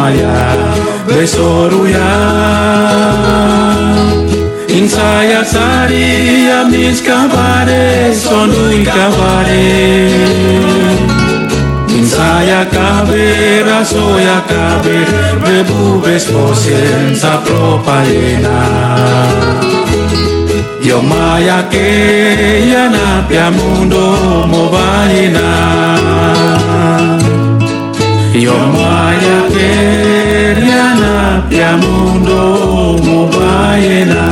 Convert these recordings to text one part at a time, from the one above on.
maya besoruya insaya sari amis kabare sonui kabare insaya kabe rasoya kabe bebu besposen sa propalena yo maya ke yana pia mundo mobaina yo maya ke yana pia mundo mobaina.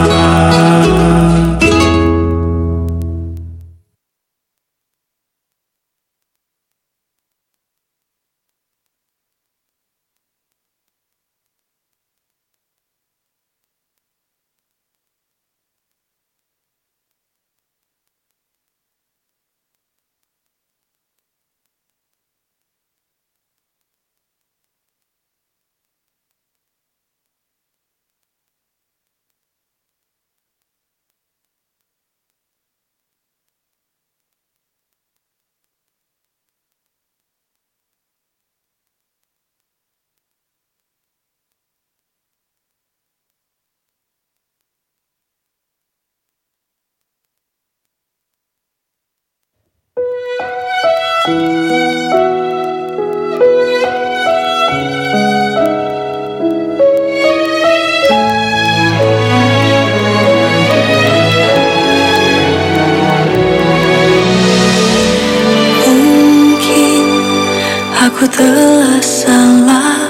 Aku telah salah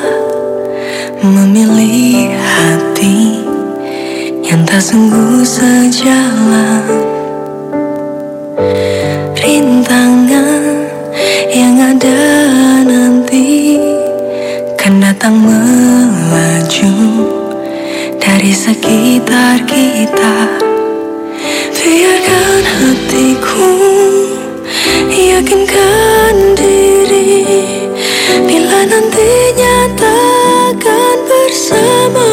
memilih hati yang tak sungguh sejalan. Rintangan yang ada nanti kan datang melaju dari sekitar kita. Biarkan hatiku yakinkan diri bila nantinya takkan bersama.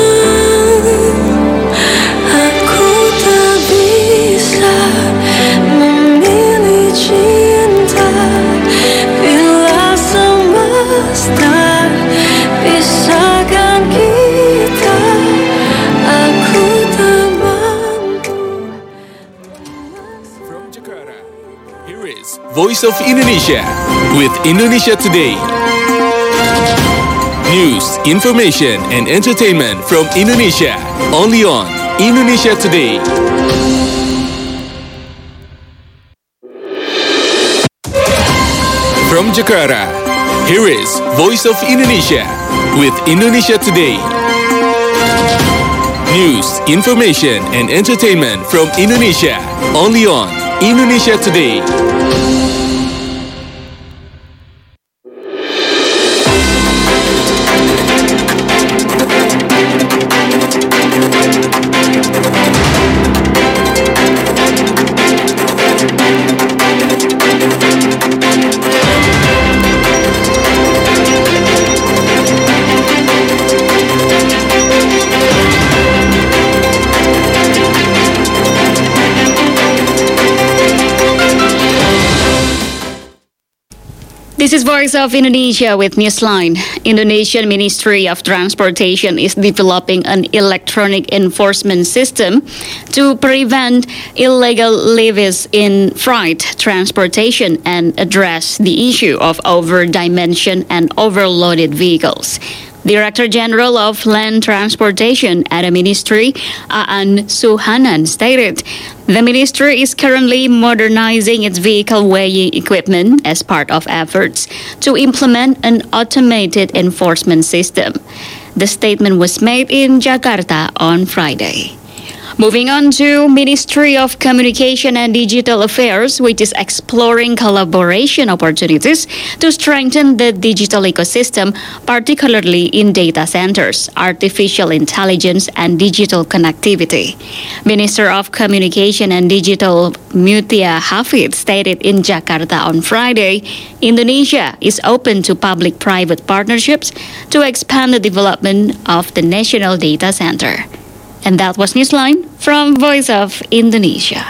Aku tak bisa memilih cinta bila semesta pisahkan kita. Aku tak mampu. From Jakarta, here is Voice of Indonesia with Indonesia Today. News, information, and entertainment from Indonesia, only on Indonesia Today. From Jakarta, here is Voice of Indonesia with Indonesia Today. News, information, and entertainment from Indonesia, only on Indonesia Today. This is Voice of Indonesia with Newsline. Indonesian Ministry of Transportation is developing an electronic enforcement system to prevent illegal levies in freight transportation and address the issue of over-dimensioned and overloaded vehicles. Director General of Land Transportation at the Ministry, Aan Suhanan, stated the ministry is currently modernizing its vehicle weighing equipment as part of efforts to implement an automated enforcement system. The statement was made in Jakarta on Friday. Moving on to Ministry of Communication and Digital Affairs, which is exploring collaboration opportunities to strengthen the digital ecosystem, particularly in data centers, artificial intelligence, and digital connectivity. Minister of Communication and Digital Mutia Hafid stated in Jakarta on Friday, Indonesia is open to public-private partnerships to expand the development of the national data center. And that was Newsline from Voice of Indonesia.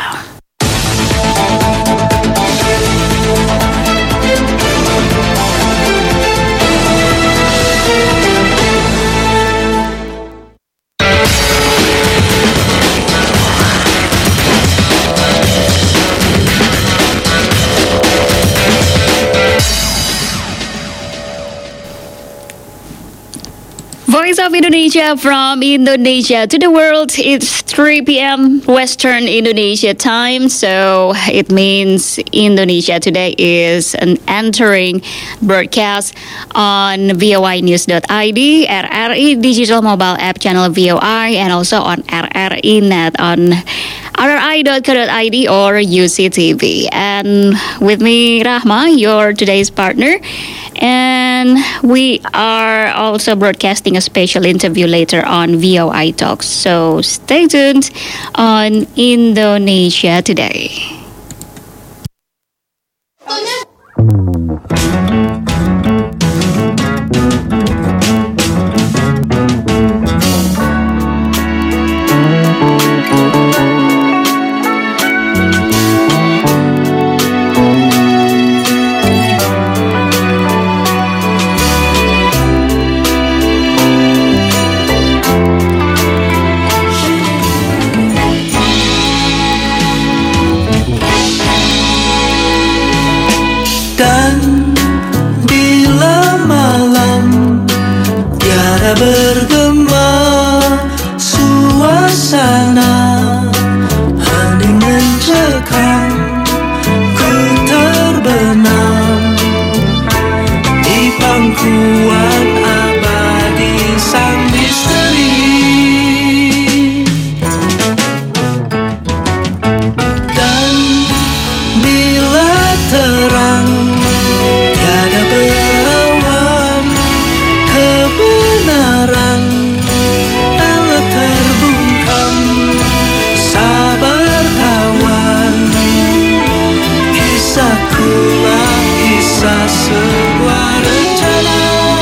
of Indonesia, from Indonesia to the world. It's 3 p.m. Western Indonesia time, so it means Indonesia Today is an entering broadcast on voinews.id, RRI digital mobile app channel VOI, and also on RRI Net on rri.co.id or UCTV. And with me, Rahma, your today's partner. And we are also broadcasting a special interview later on VOI Talks. So stay tuned on Indonesia Today. Bergema suasana, hening mencekam, ku terbenam di pangkuan abadi sang misteri. Dan bila terang tiada berawan, kebenaran telah terbungkam. Sabar kawan, kisahkulah kisah sebuah rencana.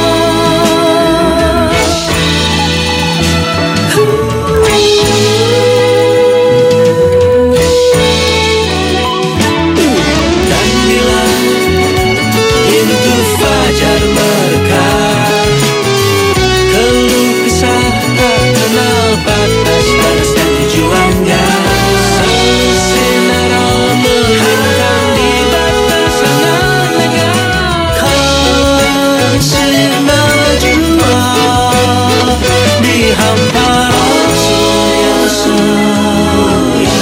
Dan bila pintu fajar merekah, keluh kesah tak kenal batas dan tujuannya. Sinar melintang di batasan negara. Kasih najwa di hamparan soya-soya.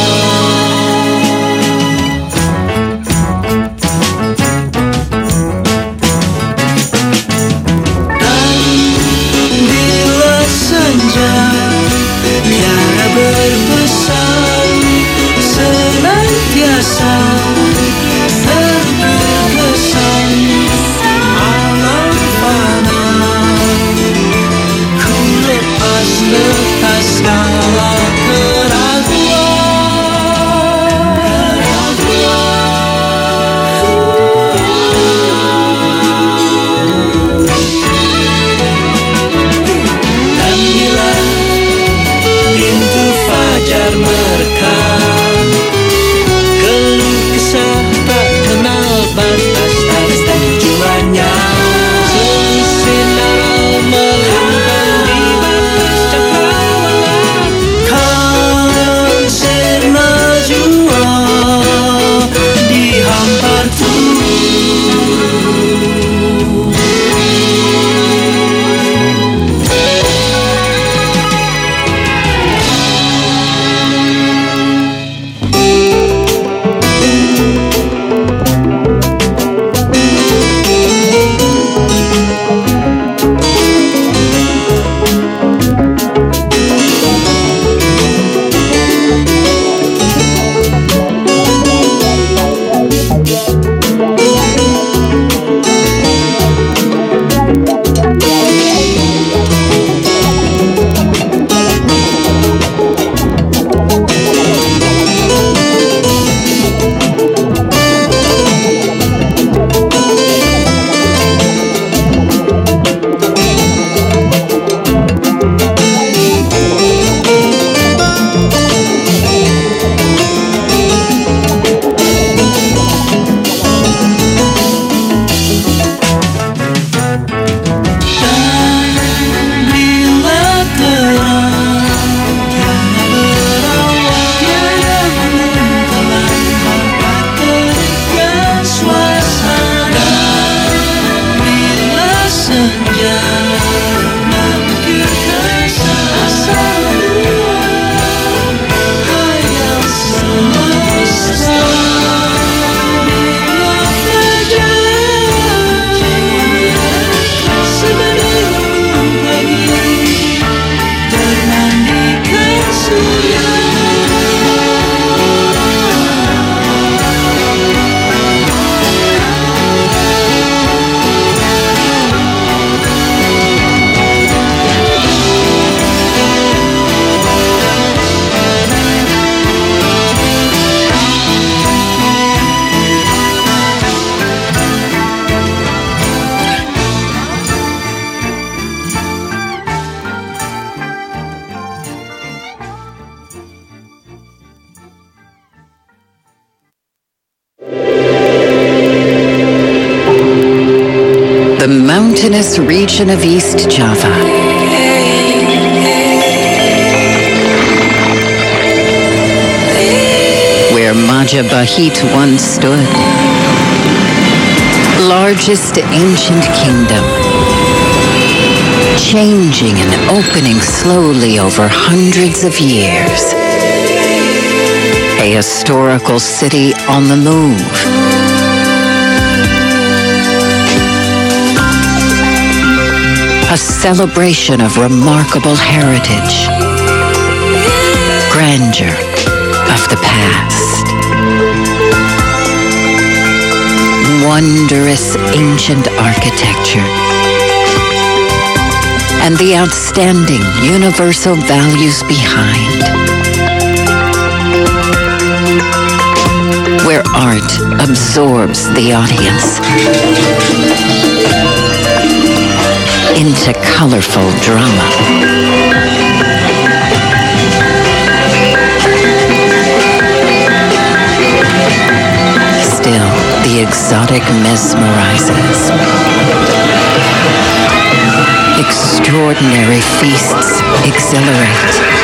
Bila senja tiada berpesan, senantiasa terkesan alam fana, ku lepas segala Dan bila pintu fajar merekah, keluh mountainous region of East Java. Where Majapahit once stood. Largest ancient kingdom. Changing and opening slowly over hundreds of years. A historical city on the move. A celebration of remarkable heritage, grandeur of the past, wondrous ancient architecture, and the outstanding universal values behind. Where art absorbs the audience into colorful drama. Still, the exotic mesmerizes. Extraordinary feasts exhilarate.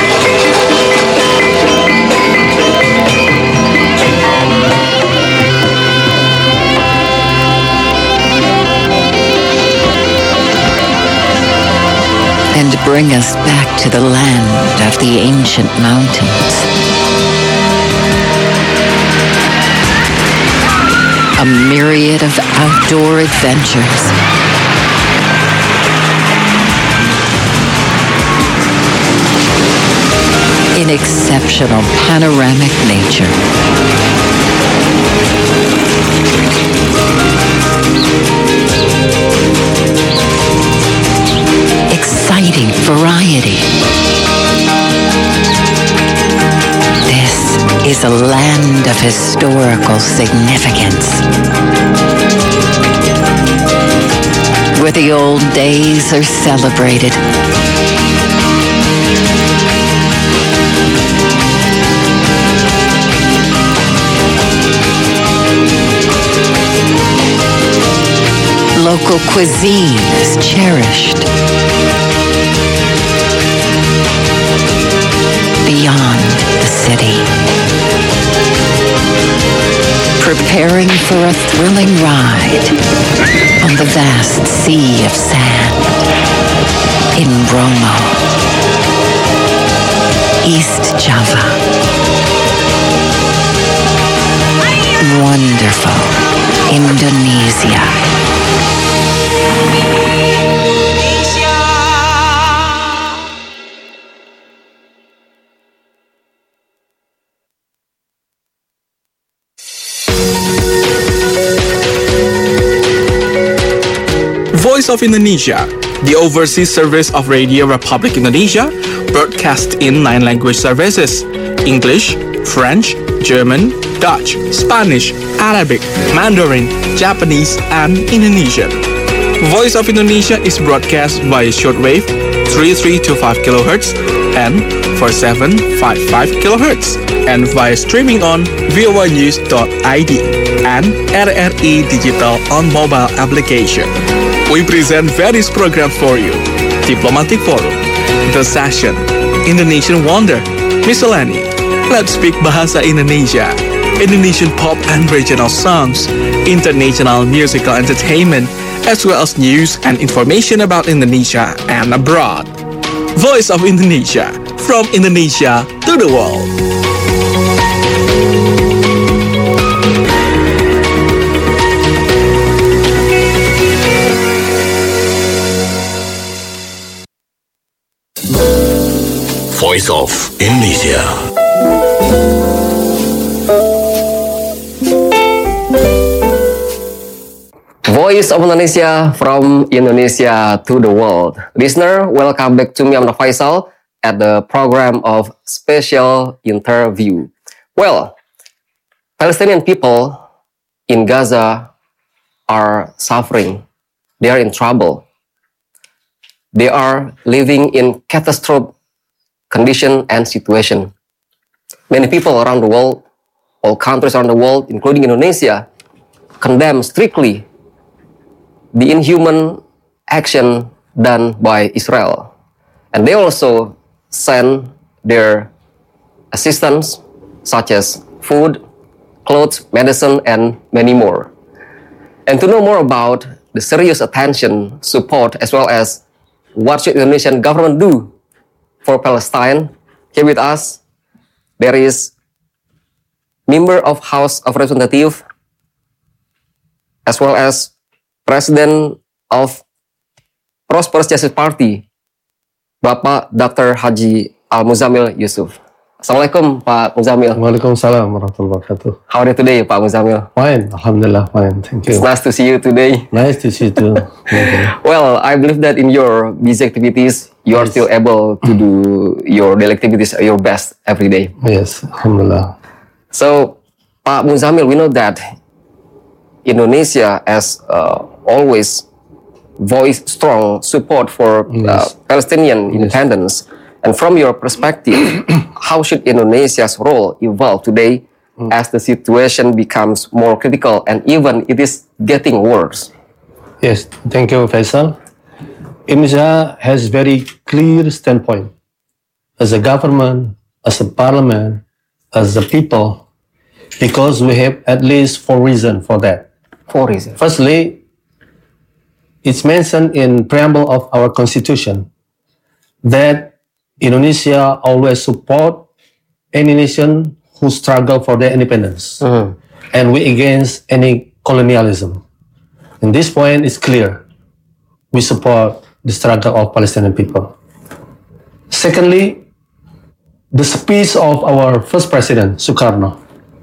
And bring us back to the land of the ancient mountains. A myriad of outdoor adventures. In exceptional panoramic nature. Exciting variety. This is a land of historical significance, where the old days are celebrated. Local cuisine is cherished. Beyond the city. Preparing for a thrilling ride on the vast sea of sand in Bromo, East Java. Wonderful Indonesia. Voice of Indonesia, the overseas service of Radio Republic Indonesia, broadcast in 9 language services: English, French, German, Dutch, Spanish, Arabic, Mandarin, Japanese, and Indonesian. Voice of Indonesia is broadcast via shortwave 3325 kHz and 4755 kHz, and via streaming on voanews.id and RRI Digital on mobile application. We present various programs for you: Diplomatic Forum, The Session, Indonesian Wonder, Miscellany, Let's Speak Bahasa Indonesia, Indonesian pop and regional songs, international musical entertainment, as well as news and information about Indonesia and abroad. Voice of Indonesia, from Indonesia to the world. Voice of Indonesia. Voice of Indonesia, from Indonesia to the world. Listener, welcome back to me, I'm Faisal, at the program of Special Interview. Well, Palestinian people in Gaza are suffering. They are in trouble. They are living in catastrophic condition and situation. Many people around the world, all countries around the world, including Indonesia, condemn strictly the inhuman action done by Israel. And they also send their assistance, such as food, clothes, medicine, and many more. And to know more about the serious attention, support, as well as what should Indonesian government do for Palestine, here with us, there is member of House of Representatives, as well as President of Prosperous Justice Party, Bapak Dr. Haji Al-Muzamil Yusuf. Assalamualaikum, Pak Muzamil. Waalaikumsalam warahmatullahi wabarakatuh. How are you today, Pak Muzamil? Fine, Alhamdulillah, fine. Thank you. It's nice to see you today. Nice to see you too. Well, I believe that in your busy activities, you are still able to do your daily activities your best every day. Yes, Alhamdulillah. So, Pak Muzamil, we know that Indonesia has always voiced strong support for Palestinian independence. And from your perspective, how should Indonesia's role evolve today as the situation becomes more critical and even it is getting worse? Yes, thank you, Faisal. Indonesia has very clear standpoint as a government, as a parliament, as a people, because we have at least 4 reasons for that. 4 reasons. Firstly, it's mentioned in preamble of our constitution that Indonesia always support any nation who struggle for their independence, and we against any colonialism. And this point is clear. We support the struggle of Palestinian people. Secondly, the speech of our first president, Sukarno,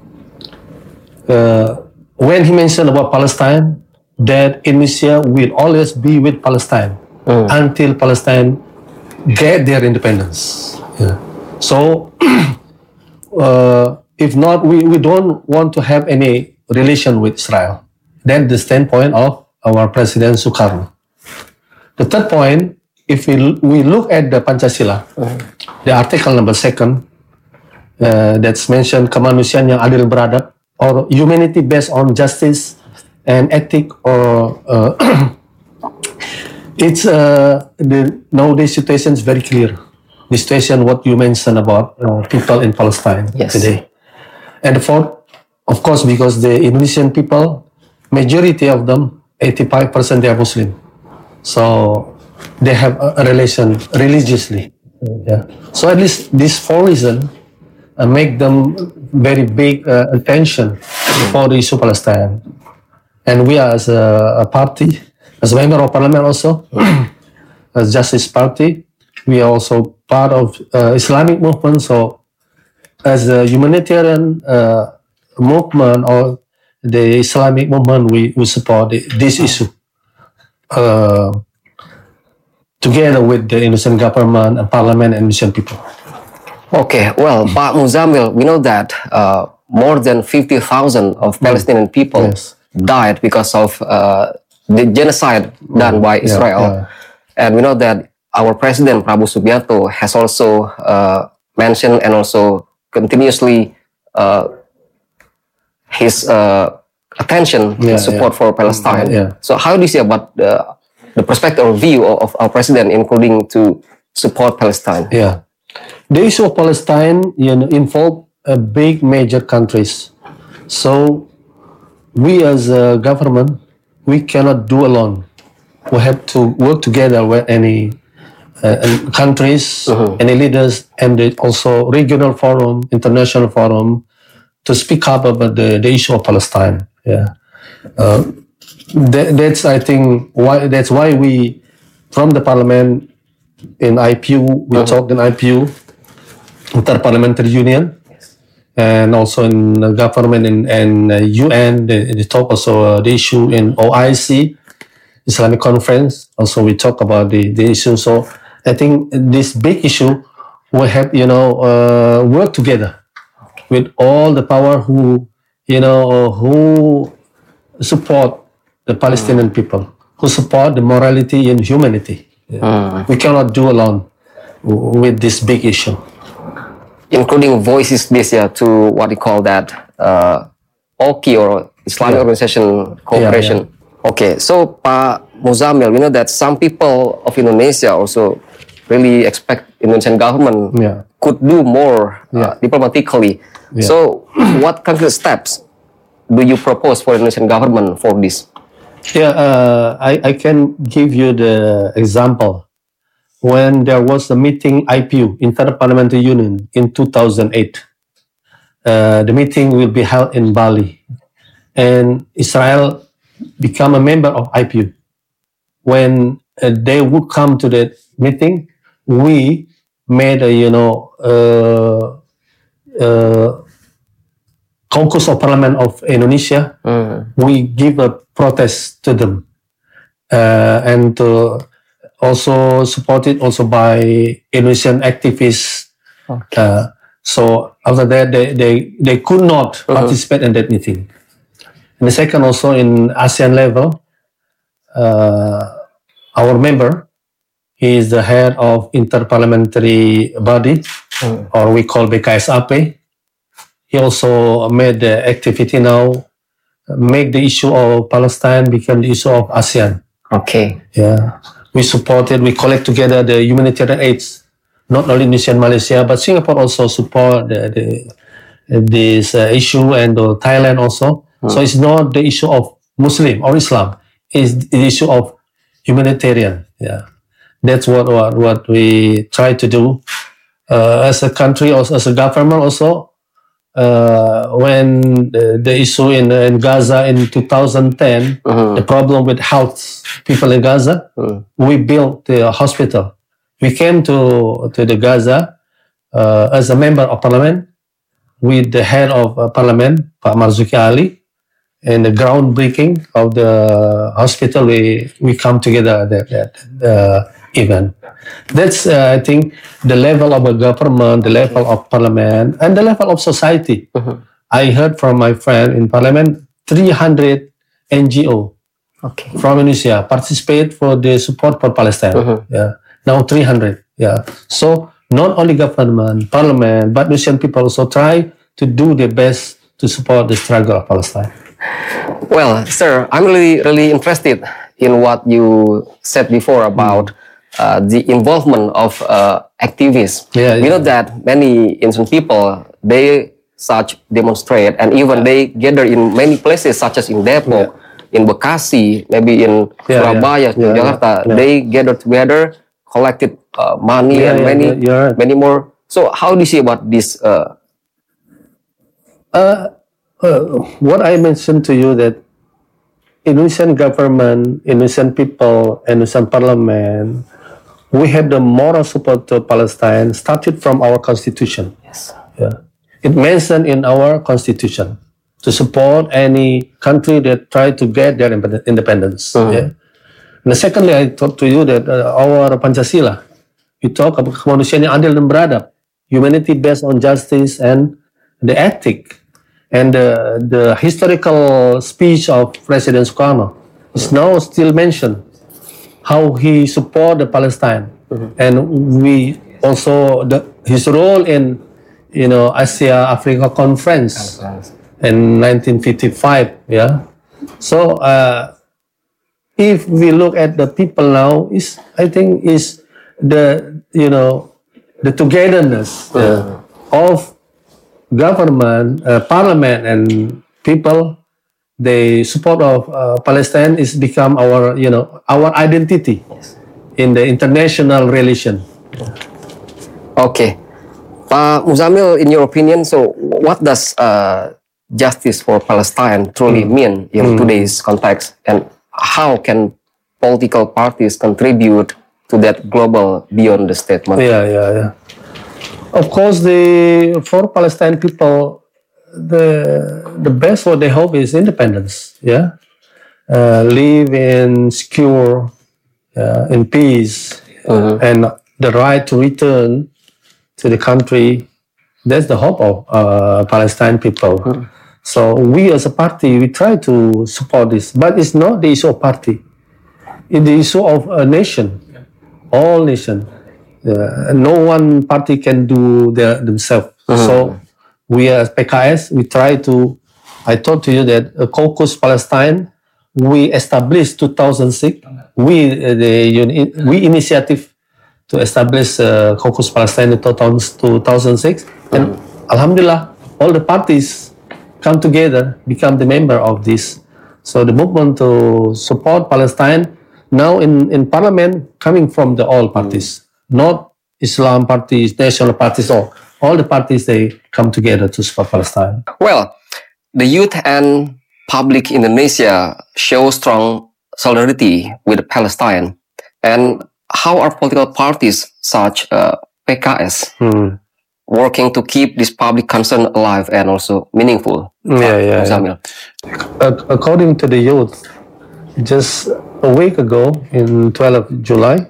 when he mentioned about Palestine, that Indonesia will always be with Palestine until Palestine get their independence. Yeah. So, if not, we don't want to have any relation with Israel. That's the standpoint of our President Sukarno. The third point, if we look at the Pancasila, the article number 2, that's mentioned kemanusiaan yang adil beradab, or humanity based on justice and ethic, or it's nowadays situation is very clear. The situation what you mentioned about people in Palestine today, and the fourth, of course, because the Indonesian people, majority of them, 85% they are Muslim, so they have a relation religiously. Yeah. So at least these 4 reasons make them very big attention for the issue Palestine, and we are as a party, as a member of parliament also, as Justice Party, we are also part of Islamic movement. So as a humanitarian movement or the Islamic movement, we support this issue together with the Indonesian government and parliament and Indonesian people. Okay, well, Pak Muzamil, we know that more than 50,000 of Palestinian people died because of the genocide done by Israel. And we know that our President Prabowo Subianto has also mentioned and also continuously his attention and support for Palestine. So how do you see about the perspective or view of our President, including to support Palestine? Yeah. The issue of Palestine involve big major countries. So we as a government, we cannot do alone. We have to work together with any countries, any leaders, and also regional forum, international forum, to speak up about the issue of Palestine. Yeah, that's I think that's why we, from the parliament in IPU, we talked in IPU, Inter-Parliamentary Union, and also in the government and UN. They talk also the issue in OIC, Islamic Conference. Also, we talk about the issue. So I think this big issue will have work together with all the power who support the Palestinian people, who support the morality and humanity. We cannot do alone with this big issue. Including voices this year to what you call that OKI or Islamic Organization Cooperation. Okay, so Pak Muzamil, we know that some people of Indonesia also really expect Indonesian government could do more diplomatically. Yeah. So, what concrete steps do you propose for Indonesian government for this? Yeah, I can give you the example. When there was a meeting, IPU, Inter-Parliamentary Union, in 2008, the meeting will be held in Bali, and Israel become a member of IPU. When they would come to that meeting, we made a Caucus of Parliament of Indonesia. We give a protest to them, and also supported also by Indonesian activists. So after that, they could not participate in that meeting. And the second, also in ASEAN level, our member, he is the head of Inter-Parliamentary Body, or we call BKSAP. He also made the activity now, make the issue of Palestine become the issue of ASEAN. Okay. Yeah. We supported, we collect together the humanitarian aids, not only Indonesia and Malaysia, but Singapore also support this issue, and Thailand also. So it's not the issue of Muslim or Islam, it's the issue of humanitarian. Yeah. That's what we try to do as a country, also as a government also. When the issue in Gaza in 2010, the problem with health people in Gaza, we built the hospital. We came to the Gaza as a member of parliament with the head of parliament, Pak Marzuki Ali, and the groundbreaking of the hospital. We come together at that event. That's, I think, the level of a government, the level of parliament, and the level of society. I heard from my friend in parliament, 300 NGO from Indonesia participate for the support for Palestine. Yeah, now 300. Yeah, so not only government, parliament, but Indonesian people also try to do their best to support the struggle of Palestine. Well, sir, I'm really interested in what you said before about the involvement of activists. We know that many Indonesian people, they demonstrate, and even they gather in many places, such as in Depok, in Bekasi, maybe in Surabaya, Jakarta. They gather together, collected money and many more. So how do you see about this? What I mentioned to you, that Indonesian government, Indonesian people, Indonesian parliament, we have the moral support to Palestine started from our constitution. Yes. Yeah. It mentioned in our constitution to support any country that try to get their independence. Yeah. And secondly, I talked to you that our Pancasila, we talk about kemanusiaan yang adil dan beradab, humanity based on justice and the ethic. And the historical speech of President Sukarno is now still mentioned, how he support the Palestine. And we also, his role in, Asia-Africa Conference in 1955, yeah. So, if we look at the people now, I think is the togetherness of government, parliament, and people. The support of Palestine is become our identity in the international relation. Okay, Pak Muzamil, in your opinion, so what does justice for Palestine truly mean in today's context, and how can political parties contribute to that global beyond the statement? Yeah. Of course, for Palestine people, the best what they hope is independence. Yeah, live in secure, in peace, and the right to return to the country. That's the hope of Palestine people. So we as a party, we try to support this, but it's not the issue of party. It's the issue of a nation, all nation. No one party can do themselves. So we as PKS, we try to, I told to you that a Caucus Palestine we established 2006. We initiative to establish Caucus Palestine in 2006, and Alhamdulillah, all the parties come together, become the member of this. So the movement to support Palestine now in parliament coming from the all parties, not Islam parties, national parties, all the parties, they come together to support Palestine. Well, the youth and public Indonesia show strong solidarity with Palestine. And how are political parties such PKS working to keep this public concern alive and also meaningful? Yeah. According to the youth, just a week ago, in 12th July,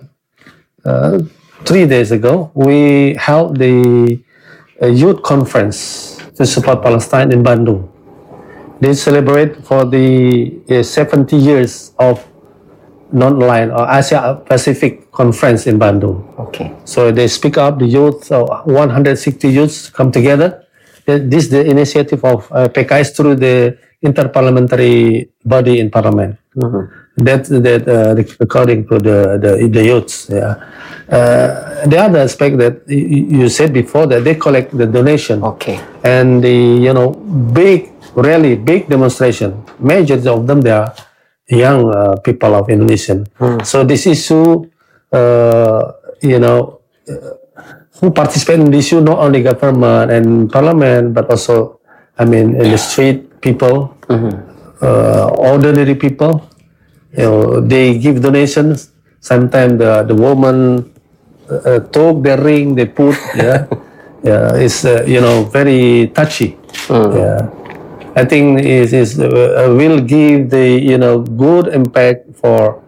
3 days ago, we held the youth conference to support Palestine in Bandung. They celebrate for the 70 years of non-aligned or Asia Pacific conference in Bandung. Okay. So they speak up, the youth, 160 youths come together. This is the initiative of PKS through the interparliamentary body in parliament. That according to the youths. Yeah. The other aspect that you said before, that they collect the donation. Okay. And the really big demonstration. Majority of them, they are young people of Indonesian. So this issue, who participate in this issue, not only government and parliament, but also, in the street people, ordinary people. They give donations. Sometimes the woman took the ring, they put. It's very touchy. I think it will give the good impact for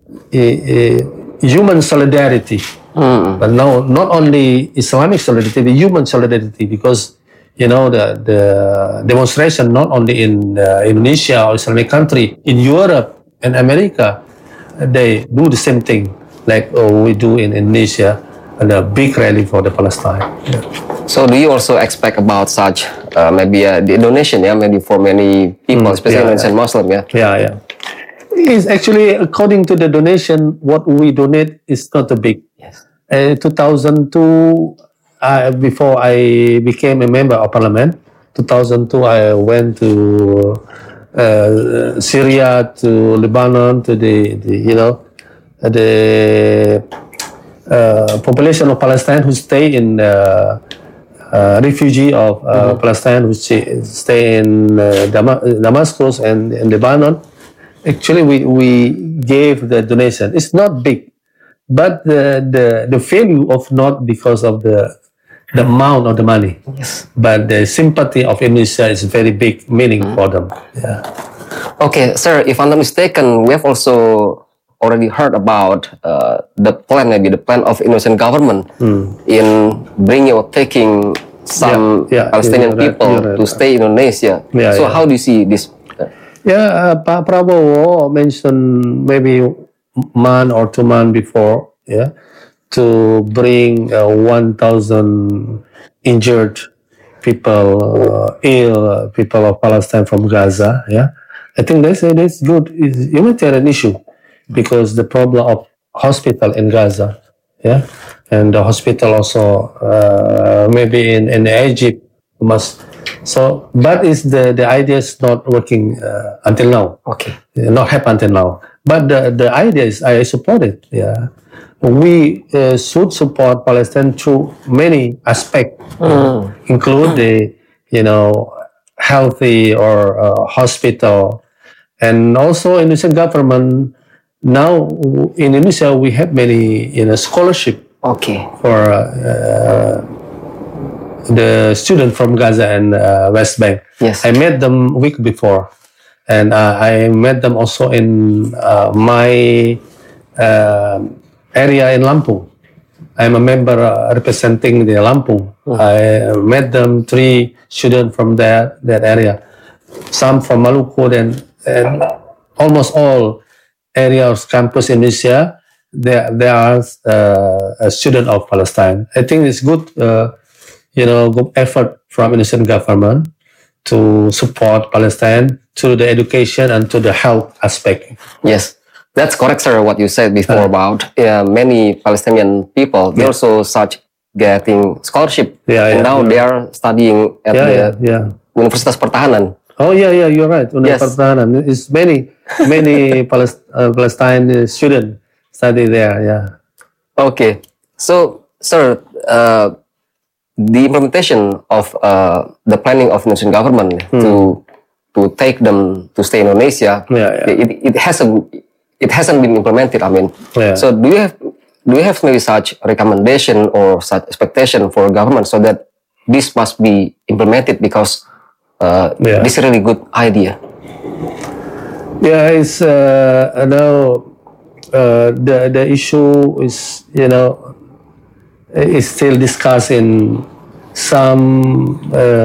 human solidarity, but no, not only Islamic solidarity, the human solidarity, because the demonstration not only in Indonesia or Islamic country, in Europe and America, they do the same thing like we do in Indonesia, and a big rally for the Palestine. So do you also expect about such maybe the donation, maybe for many people, especially Indonesian Muslim, Yeah. It's actually, according to the donation, what we donate is not a big. Yes. 2002, before I became a member of parliament, 2002 I went to Syria, to Lebanon, to the population of Palestine who stay in refugee of Palestine who stay in Damascus and in Lebanon. Actually, we gave the donation. It's not big, but the value of not because of the amount of the money, but the sympathy of Indonesia is very big meaning for them. Yeah. Okay, sir. If I'm not mistaken, we have also already heard about the plan of Indonesian government in bringing or taking some Palestinian people to stay in Indonesia. So how do you see this? Pak Prabowo mentioned maybe a month or 2 months before, to bring 1,000 injured people, ill people of Palestine from Gaza. I think that's good. It's a humanitarian issue because the problem of hospital in Gaza, and the hospital also maybe in Egypt must. So, but the idea is not working until now. Okay, not happen until now. But the idea is I support it. Yeah, we should support Palestine through many aspects, include the healthy or hospital, and also Indonesian government. Now in Indonesia we have many scholarship. Okay, for the student from Gaza and West Bank. Yes, I met them week before, and I met them also in my area in Lampung. I'm a member representing the Lampung. I met them 3 students from that area, some from Maluku, and almost all areas campus in Indonesia. There are a student of Palestine. I think it's good. Good effort from Indonesian government to support Palestine through the education and to the health aspect. Yes, that's correct, sir. What you said before about many Palestinian people, they also such getting scholarship, and now they are studying at the Universitas Pertahanan. Oh yeah, you're right. Universitas Pertahanan. It's many Palestine students study there. Yeah. Okay, so sir, the implementation of the planning of Indonesian government to take them to stay in Indonesia, it hasn't been implemented. I mean, so do you have maybe such recommendation or such expectation for government so that this must be implemented because this is a really good idea. Yeah, it's now the issue is is still discussed in some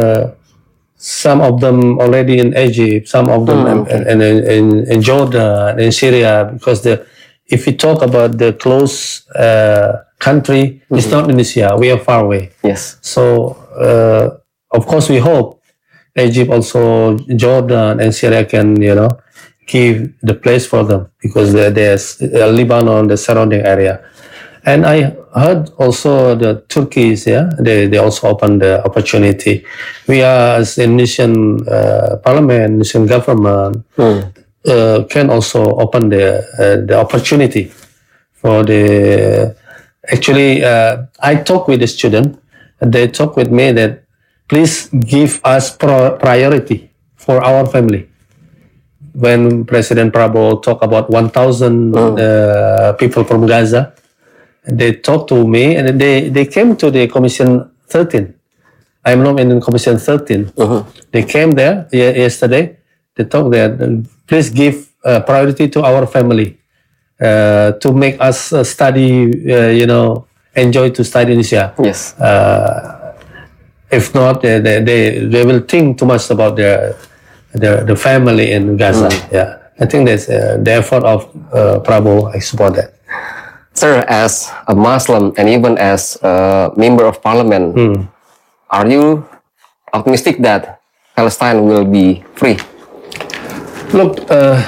of them already in Egypt, some of them in Jordan, in Syria, because if we talk about the close country, it's not Indonesia. We are far away. Yes. So of course we hope Egypt, also Jordan and Syria can give the place for them, because there's Lebanon, the surrounding area. And I heard also the Turkeys, they also open the opportunity. We are, as Indonesian parliament, Indonesian government, can also open the opportunity for the. Actually, I talk with the student. They talk with me that please give us priority for our family. When President Prabowo talk about 1,000 people from Gaza, they talked to me and they came to the Commission 13. I'm not in Commission 13. They came there yesterday. They talked there. Please give priority to our family to make us study. Enjoy to study in Indonesia. Yes. If not, they will think too much about the family in Gaza. Yeah, I think that's the effort of Prabowo. I support that. Sir, as a Muslim and even as a member of parliament, are you optimistic that Palestine will be free? Look,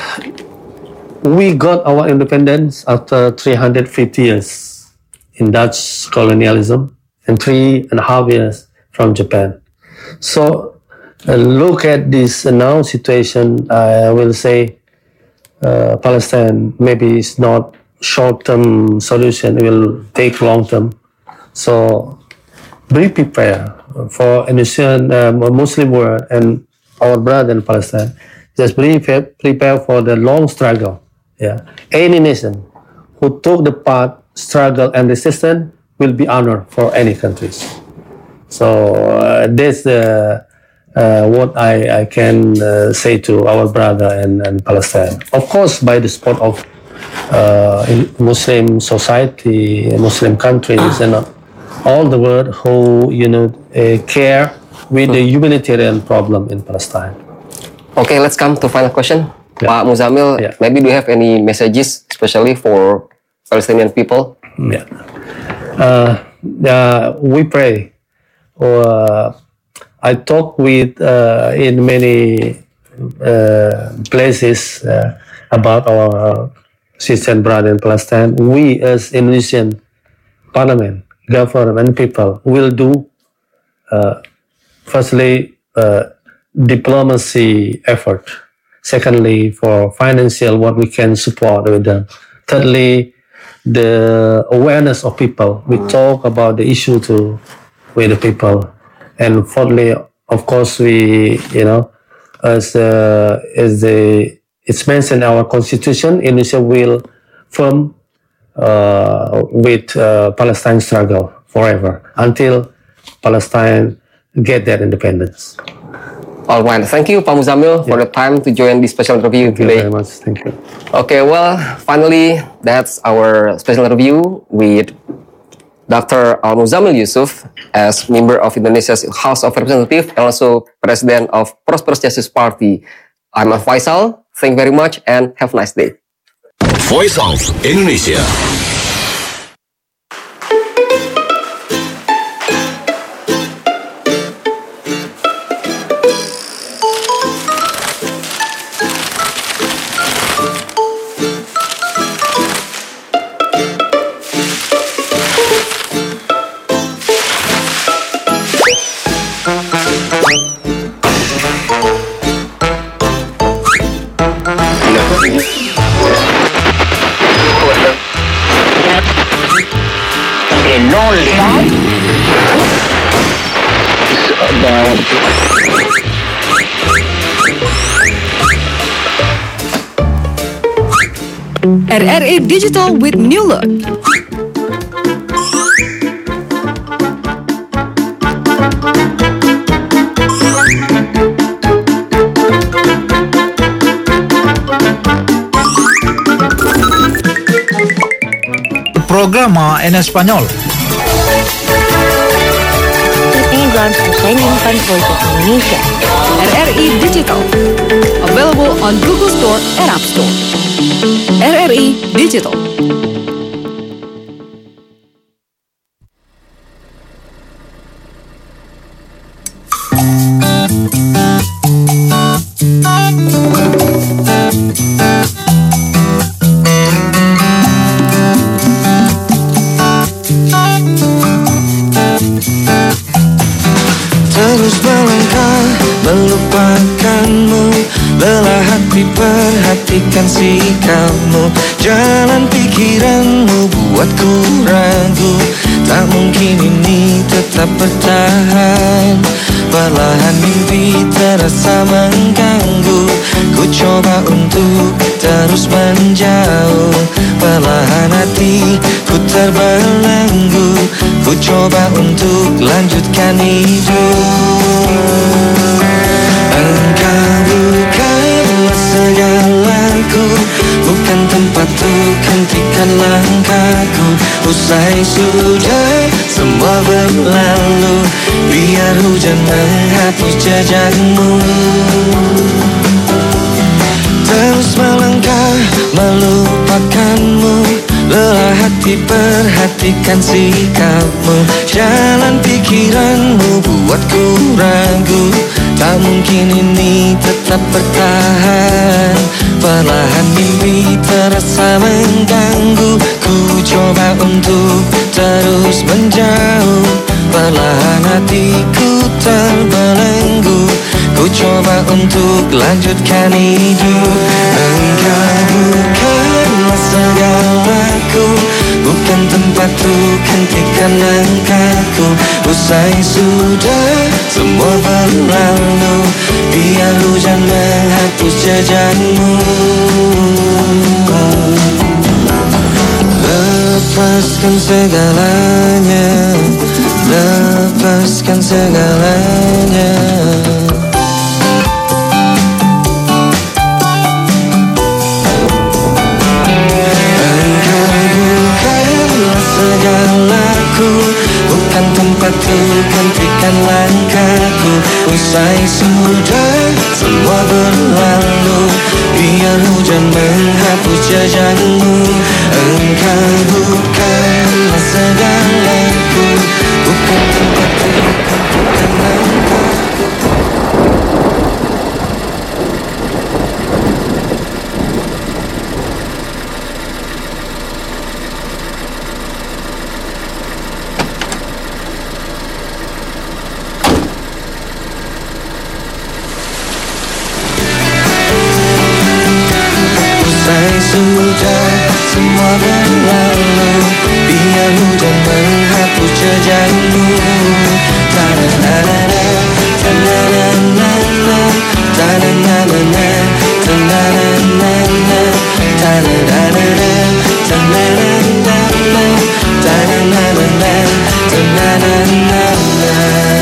we got our independence after 350 years in Dutch colonialism and 3.5 years from Japan. So look at this now situation. I will say Palestine maybe is not short-term solution. It will take long-term. So be prepared for Indonesian Muslim world and our brother in Palestine. Just be prepared for the long struggle. Yeah, any nation who took the part, struggle and resistance will be honored for any countries. So that's what I can say to our brother in Palestine. Of course, by the support of Muslim society, Muslim countries, and all the world who care with the humanitarian problem in Palestine. Okay, let's come to final question. Pak Muzamil, maybe do you have any messages, especially for Palestinian people? We pray. I talk with in many places about our sister and brother in Palestine. We as Indonesian parliament, government, people will do firstly diplomacy effort. Secondly, for financial, what we can support with them. Thirdly, the awareness of people. We talk about the issue with the people. And fourthly, of course, we, as it's mentioned in our constitution, Indonesia will firm with Palestine struggle forever until Palestine get their independence. All right. Thank you, Pak Muzamil, for the time to join this special interview today. Thank you very much. Thank you. Okay, well, finally, that's our special interview with Dr. Al Muzamil Yusuf as member of Indonesia's House of Representatives and also President of Prosperous Justice Party. I'm Faisal. Thank you very much and have a nice day. Voice of Indonesia. RRI Digital with new look. Programa en español. Program Persaingan Voice of Indonesia. RRI Digital. Available on Google Store and App Store. RRI Digital. Terus melangkah melupakanmu, lelah hati perhatikan sikapmu, jalan pikiranmu buatku ragu, tak mungkin ini tetap bertahan. Perlahan mimpi terasa mengganggu, ku coba untuk terus menjauh. Perlahan hati ku terbelenggu, ku coba untuk lanjutkan hidup. Engkau bukanlah segalaku, bukan tempat untuk hentikan langkahku. Usai sudah semua berlalu, biar hujan menghapus jejakmu. Terus melangkah melupakanmu, lelah hati perhatikan sikapmu, jalan pikiranmu buatku ragu, tak mungkin ini tetap bertahan. Perlahan mimpi terasa mengganggu, ku coba untuk terus menjauh. Perlahan hatiku terbelenggu, ku coba untuk lanjutkan hidup. Engkau bukanlah segalaku, bukan tempat untuk hentikan langkahku. Usai sudah semua berlalu, biar hujan menghapus jejakmu. Lepaskan segalanya, lepaskan segalanya. Engkau bukanlah segalaku, bukan tempat untuk hentikan langkahku. Usai sudah semua berlalu, biar hujan menghapus jejakmu. Engkau bukanlah segalaku, bukan tempat untuk hentikan langkahku. Sudah semua berlalu, biar hujan menghapus jejakmu. Ta-da-da-da-da, ta-da-da-da-da, ta-da-da-da-da, ta-da-da-da-da, ta-da-da-da-da, ta-da-da-da-da, ta-da-da-da-da, ta-da-da-da-da.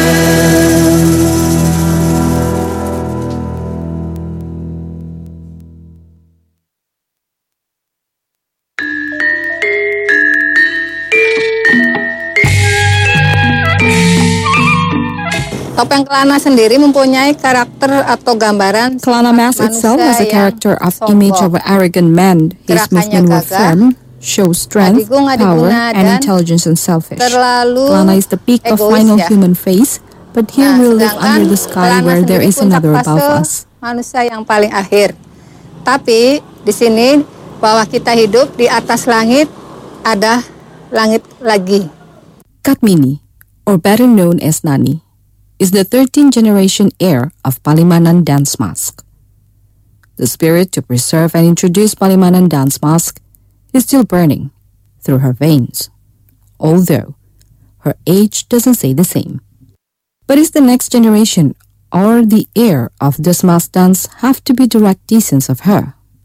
Topeng Kelana sendiri mempunyai karakter atau gambaran. Kelana mask itself has a character of image of an arrogant man. His movement were firm, shows strength, power, and intelligence and selfish. Kelana is the peak of final human face, but here we live under the sky where there is another above us. Manusia yang paling akhir. Tapi di sini bahwa kita hidup di atas langit, ada langit lagi. Katmini, or better known as Nani, is the 13th generation heir of Palimanan dance mask. The spirit to preserve and introduce Palimanan dance mask is still burning through her veins, although her age doesn't say the same. But is the next generation or the heir of this mask dance have to be direct descendants of her?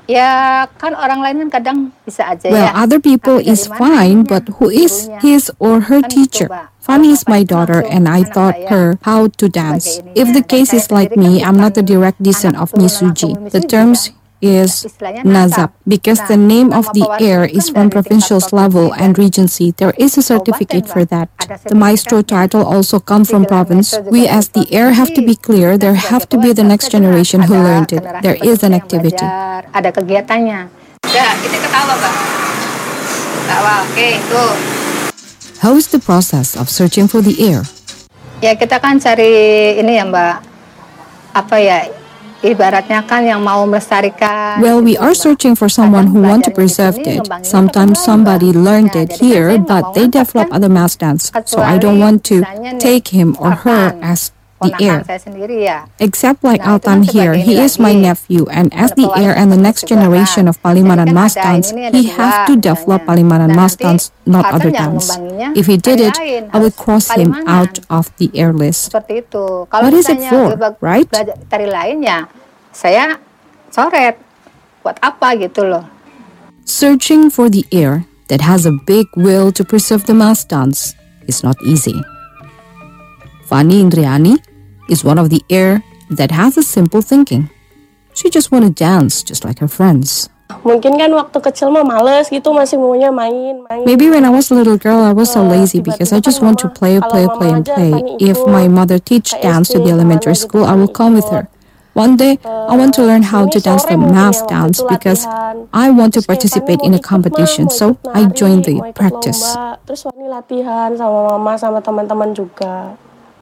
Ya kan orang lain kan kadang bisa aja Well, ya. other people is fine, but who is his or her teacher? Fanny is my daughter and I taught her how to dance. If the case is like me, I'm not the direct descendant of Misuji. The terms is Nazab. Because the name of the heir is from provincial level and regency, there is a certificate for that. The maestro title also comes from province. We as the heir have to be clear, there have to be the next generation who learned it. There is an activity. Ada kegiatannya. Ya, kita ketawa, Bang. Ketawa, oke, tuh. How is the process of searching for the heir? Ya, kita kan cari ini ya, Mbak. Apa ya? Ibaratnya kan yang mau melestarikan. Well, we are searching for someone who want to preserve it. Sometimes somebody learned it here, but they develop other mass dance. So I don't want to take him or her as the heir. Except like Altan here, he is my nephew, and as the heir and the next generation of Palimanan mass dance, he have to develop Palimanan mass dance, not other dance. If he did it, I would cross him out of the heir list. Seperti itu. Kalau What is it for, right? Tari lainnya, saya coret. Buat apa gitu loh. Searching for the heir that has a big will to preserve the mass dance is not easy. Fanny Indriani is one of the heir that has a simple thinking. She just want to dance just like her friends. Mungkin kan waktu kecil mah males gitu, masih maunya main. Maybe when I was a little girl, I was so lazy because I just want to play. If my mother teach dance to the elementary school, I will come with her. One day, I want to learn how to dance the mass dance because I want to participate in a competition. So I joined the practice. Terus Fanny latihan sama mama sama teman-teman juga.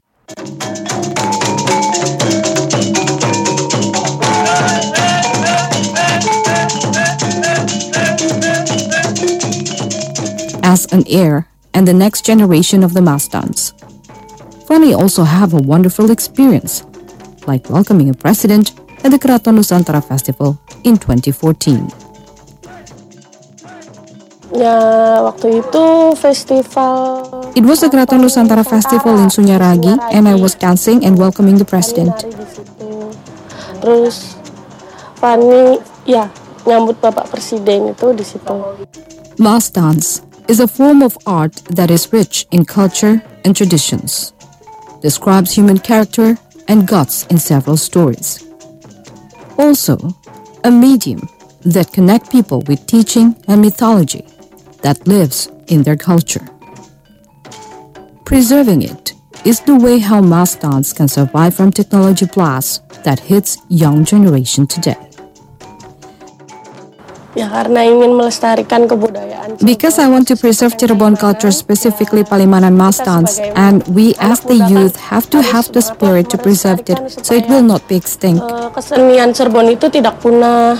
As an heir and the next generation of the mass dance, Fanny also have a wonderful experience, like welcoming a president at the Keraton Nusantara Festival in 2014. Ya, waktu itu festival. It was the Keraton Nusantara Festival in Sunyaragi, and I was dancing and welcoming the president. Terus Fanny, ya, nyambut Bapak Presiden itu di situ. Mass dance is a form of art that is rich in culture and traditions, describes human character and guts in several stories. Also, a medium that connect people with teaching and mythology that lives in their culture. Preserving it is the way how mass dance can survive from technology blast that hits young generation today. Ya, karena ingin melestarikan kebudayaan. Because I want to preserve Cirebon culture, specifically Palimanan mass dance, and we as the youth have to have the spirit to preserve it so it will not be extinct. Kesenian Cirebon itu tidak punah.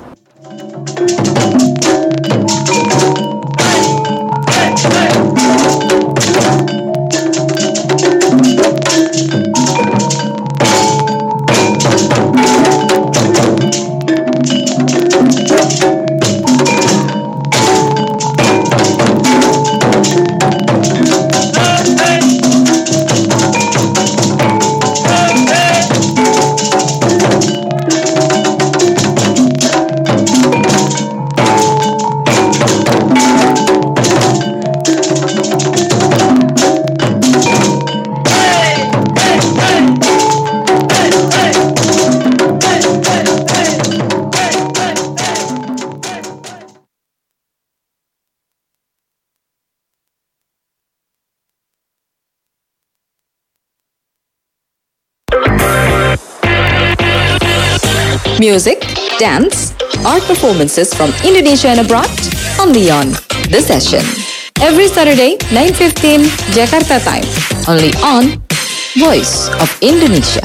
Music, dance, art performances from Indonesia and abroad, only on The Session. Every Saturday, 9:15 Jakarta time, only on Voice of Indonesia.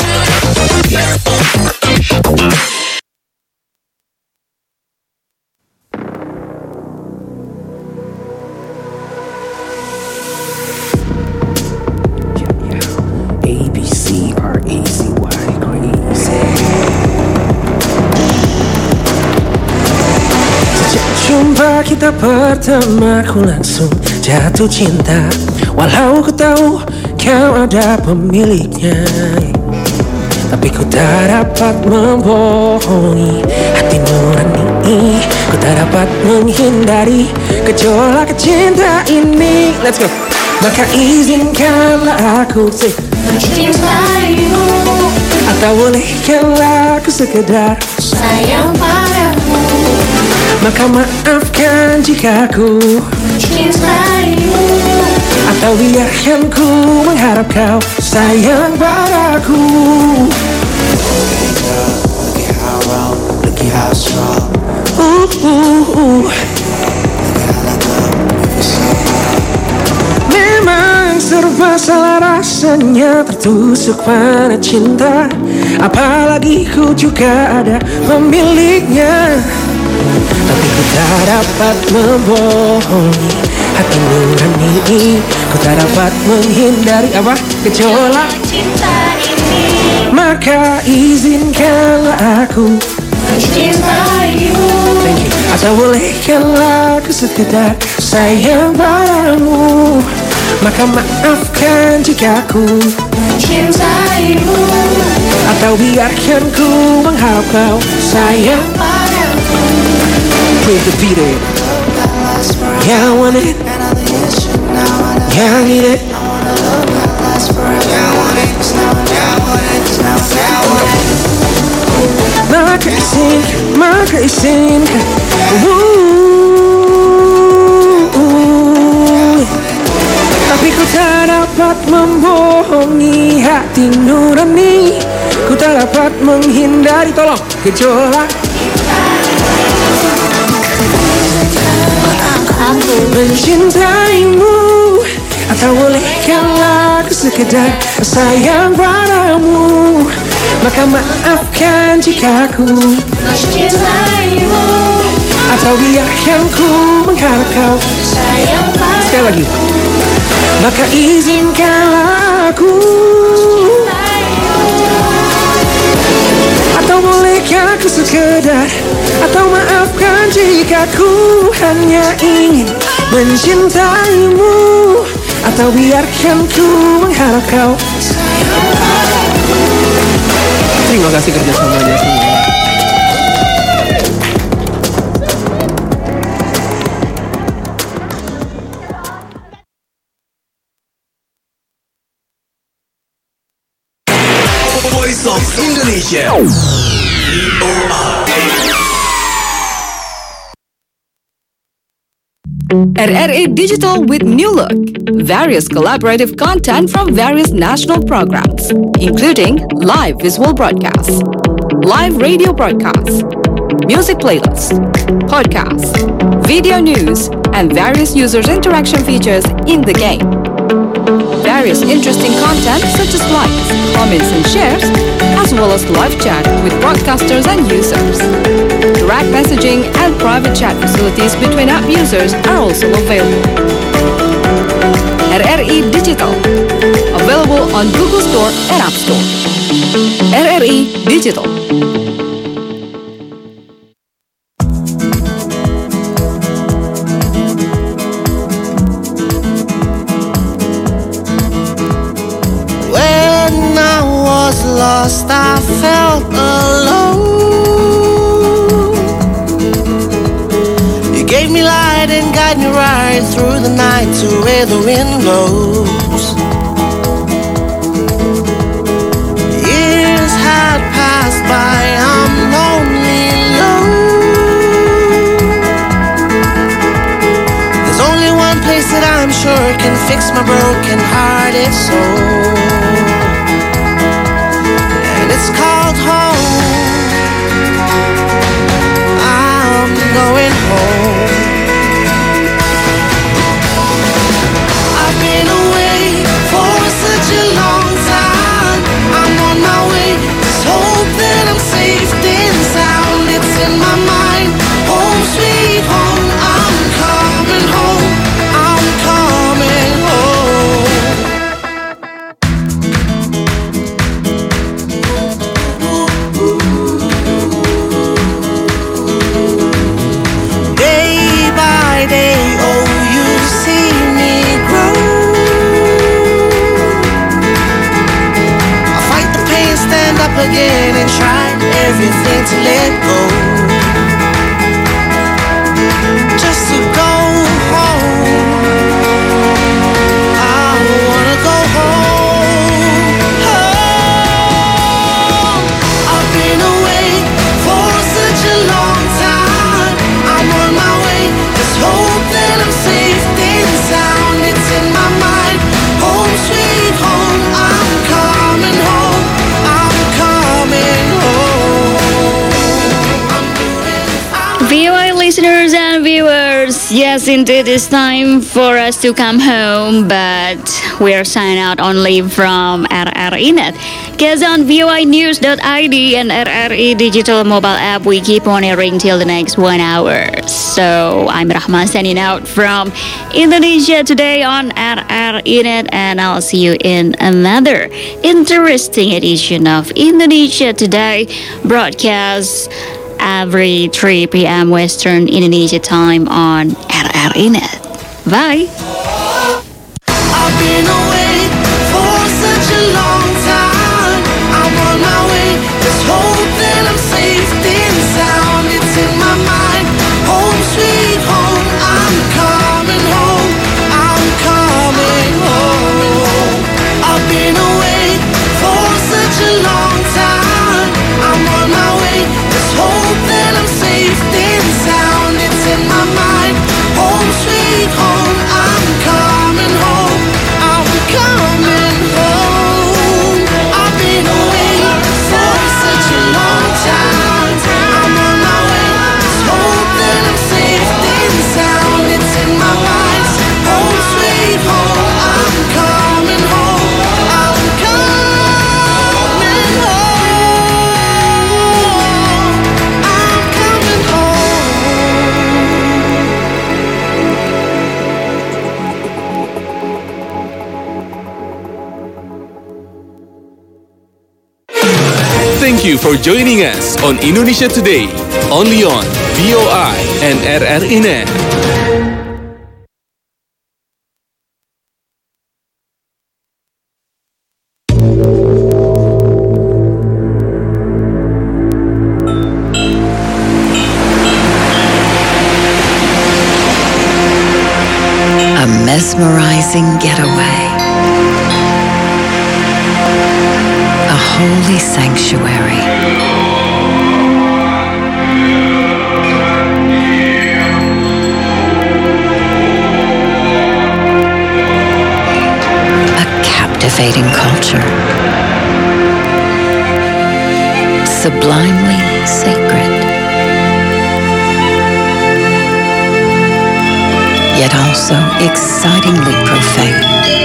Jumpa kita pertama, ku langsung jatuh cinta. Walau ku tahu kau ada pemiliknya, tapi ku tak dapat membohongi hati nurani ini, ku tak dapat menghindari gejolak cinta ini. Let's go. Maka izinkanlah aku mencintaimu, atau bolehkanlah aku sekedar sayang padamu. Maka maafkan jika aku mencintaimu, atau biarkan ku mengharap kau sayang padaku. Look at how strong. Memang serba salah rasanya tertusuk pada cinta, apalagi ku juga ada pemiliknya. Tapi ku tak dapat membohongi hati nurani ini, ku tak dapat menghindari gejolak cinta ini. Maka izinkanlah aku mencintaimu, atau bolehkanlah aku sekedar sayang padamu. Maka maafkan jika aku mencintaimu, atau biarkan ku mengharap kau sayang padaku. Break the beat it. Yeah, I want it. Yeah, I need it. Maka izinkan tapi ku tak dapat membohongi hati nurani, ku tak dapat menghindari gejolak. Aku mencintaimu, atau bolehkanlah aku sekedar sayang padamu. Maka maafkan jika aku mencintaimu, atau biarkan ku mengharap kau sayang padamu. Sekali lagi. Maka izinkanlah aku, atau bolehkah aku sekedar, atau maafkan jika ku hanya ingin mencintaimu, atau biarkan ku mengharap kau. Terima kasih kerjasamanya semua. Voice of Indonesia. RRI Digital with new look. Various collaborative content from various national programs, including live visual broadcasts, live radio broadcasts, music playlists, podcasts, video news, and various users' interaction features in the game. Various interesting content such as likes, comments, and shares, as well as live chat with broadcasters and users. Direct messaging and private chat facilities between app users are also available. RRI Digital, available on Google Store and App Store. RRI Digital. When I was lost, I felt alone. You gave me light and guided me right through the night to where the wind blows. Years had passed by, I'm lonely alone. There's only one place that I'm sure can fix my broken-hearted soul. It's called home. I'm going home. I've been away for such a long time. I'm on my way. Just hope that I'm safe and sound. It's in my mind. Home sweet home. I'm coming home. I'm coming home. Day by day, oh, you see me grow. I fight the pain, stand up again and try everything to let go. listeners and viewers, yes, indeed, it's time for us to come home, but we're signing out only from RRINet. Because on voinews.id and RRI digital mobile app, we keep on airing till the next 1 hour. So I'm Rahma signing out from Indonesia Today on RRINet, and I'll see you in another interesting edition of Indonesia Today, broadcast every 3 p.m. Western Indonesia time on RRINet. Bye. I've been away for such a long time. I'm on my way. Just hope that I'm safe and sound. It's in my mind. Home sweet home. I'm coming home. I'm coming home. I've been away for such a long time. I'm on my way. Just hope that I'm safe and sound. It's in my mind. Home sweet home. I'm coming home. I'm coming home. I've been away for such a long time. I'm on my way. Just hope that I'm safe and sound. It's in my mind. Home sweet home. I'm coming home. I'm coming home. I'm coming Thank you for joining us on Indonesia Today, only on VOI and RRINet. A mesmerizing getaway. A holy sanctuary. A captivating culture. Sublimely sacred. Yet also excitingly profane.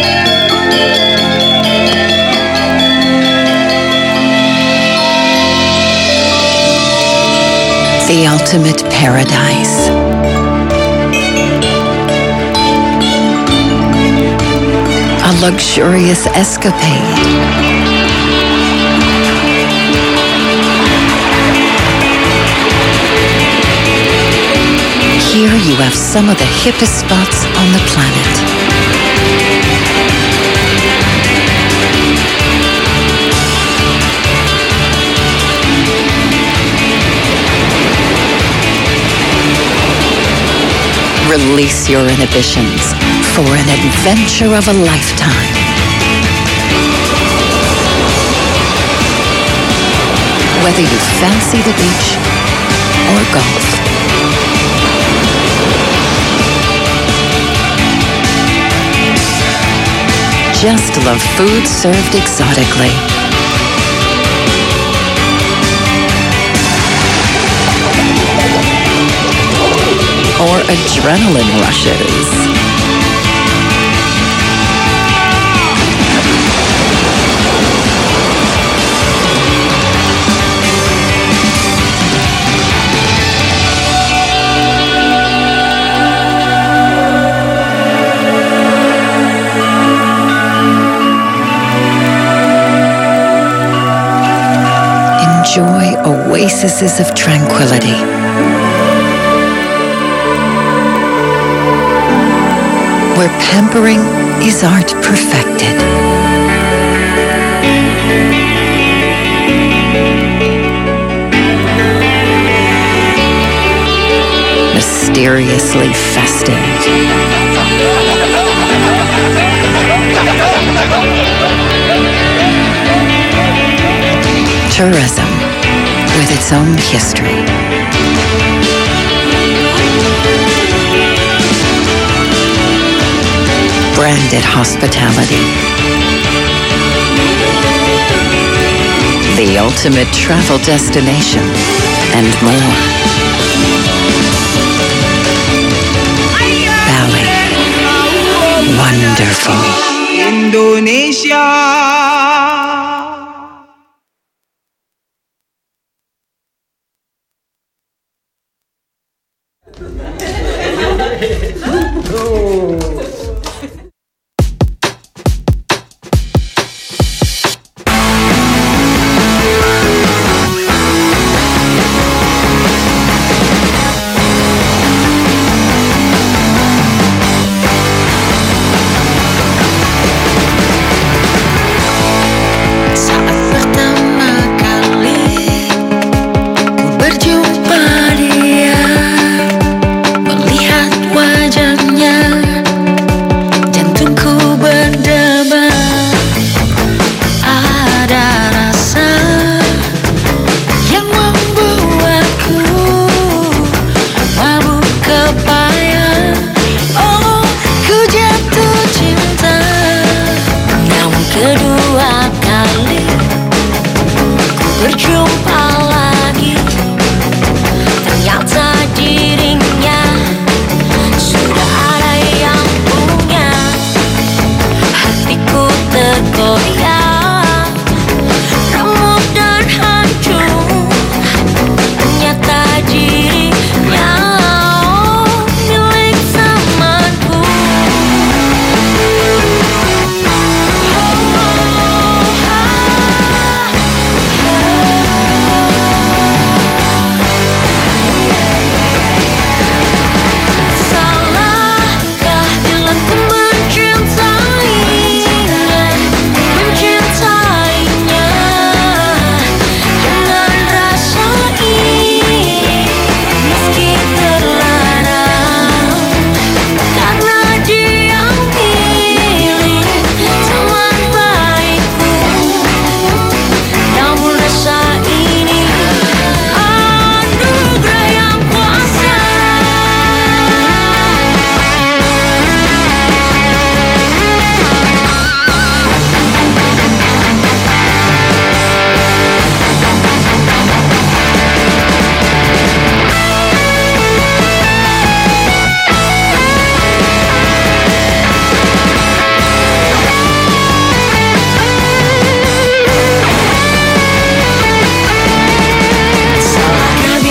The ultimate paradise. A luxurious escapade. Here you have some of the hippest spots on the planet. Release your inhibitions for an adventure of a lifetime. Whether you fancy the beach or golf, just love food served exotically. Or adrenaline rushes. Enjoy oases of tranquility. Where pampering is art perfected. Mysteriously festive. Tourism with its own history. Branded hospitality. The ultimate travel destination and more. Wonderful. Indonesia.